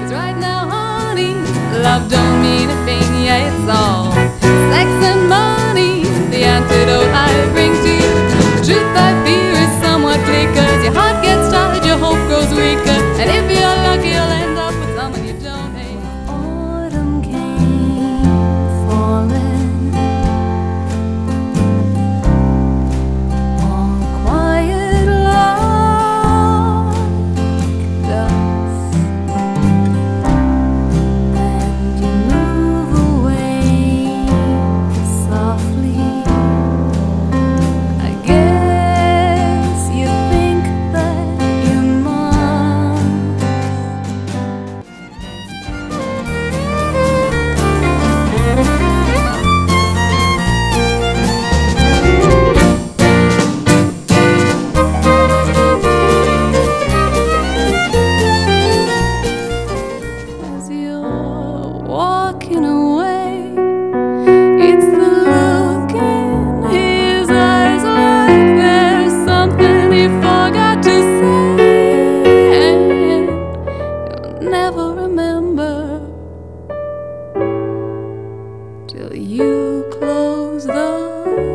right now, honey. Love don't mean a thing, yeah, it's all sex and money. The antidote I bring to you. The truth I fear is somewhat clear, 'cause your heart gets tired, your hope grows weaker, and if you're lucky, you'll end up with someone you don't hate. Autumn came falling all quiet like dust, and you move away softly. I guess you think that you must. As you're walking away, it's the look in his eyes, like there's something he forgot to say, and you'll never remember till you close the